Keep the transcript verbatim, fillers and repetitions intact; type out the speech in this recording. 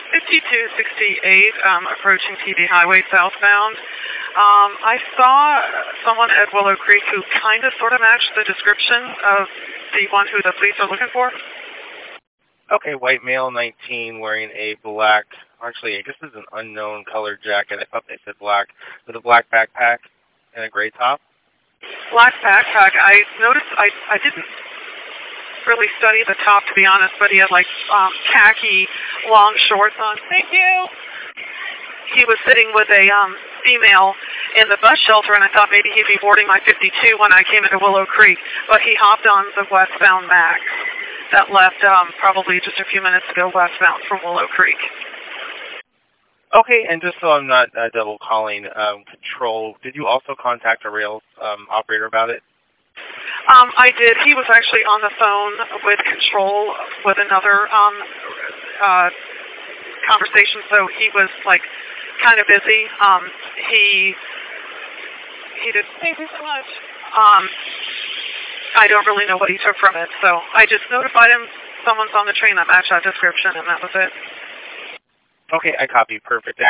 fifty-two sixty-eight, um, approaching T V Highway southbound. Um, I saw someone at Willow Creek who kind of sort of matched the description of the one who the police are looking for. Okay, white male, nineteen, wearing a black, actually, I guess this is an unknown colored jacket. I thought they said black, with a black backpack and a gray top. Black backpack. I noticed, I, I didn't really study the top, to be honest, but he had like um, khaki long shorts on. Thank you. He was sitting with a um, female in the bus shelter, and I thought maybe he'd be boarding my fifty-two when I came into Willow Creek, but he hopped on the westbound Max that left um, probably just a few minutes ago westbound from Willow Creek. Okay, and just so I'm not uh, double calling, um, Control, did you also contact a rails um, operator about it? Um, I did. He was actually on the phone with Control with another um, uh, conversation, so he was like kind of busy. Um, he he did. Thank you so much. Um, I don't really know what he took from it, so I just notified him someone's on the train that matched that description, and that was it. Okay, I copy. Perfect.